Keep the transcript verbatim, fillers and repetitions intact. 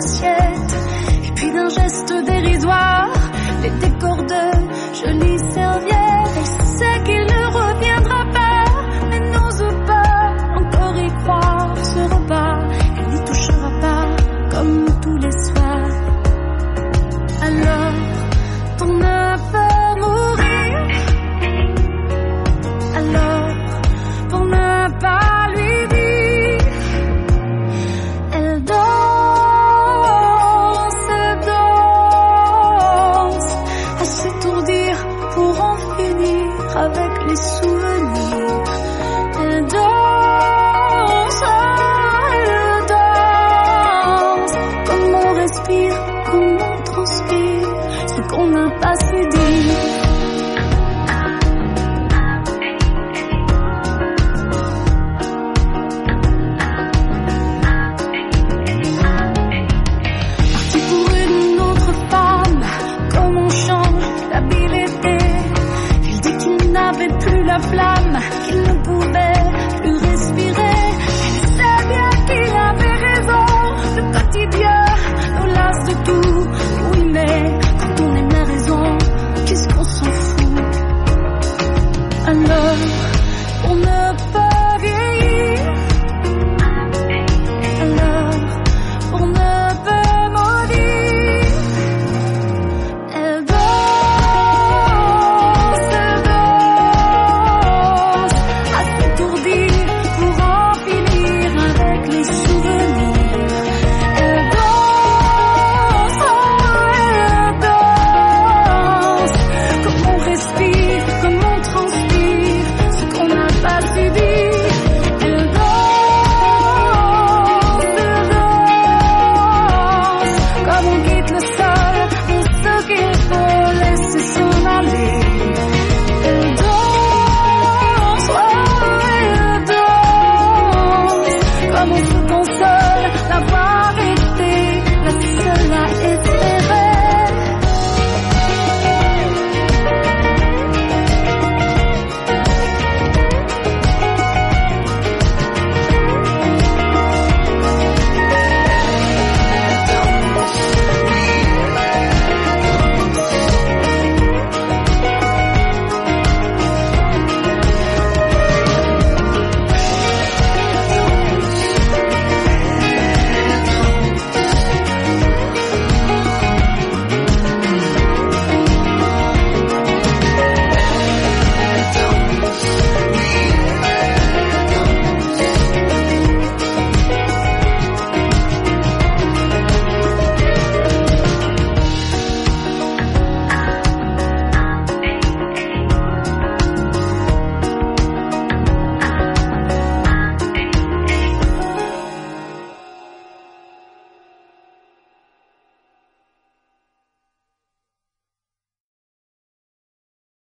assiette. Et puis d'un geste dérisoire, les décors de jolies serviettes. Elle sait qu'il ne reviendra pas, mais n'ose pas encore y croire. Ce repas, elle n'y touchera pas comme tous les soirs. Alors, ton œuf va mourir. Alors, pour ne pas lui dire, elle danse, elle danse, à s'étourdir pour en finir avec les souvenirs. Elle danse, elle danse, comme on respire, comme on transpire, ce qu'on n'a pas su dire. La place.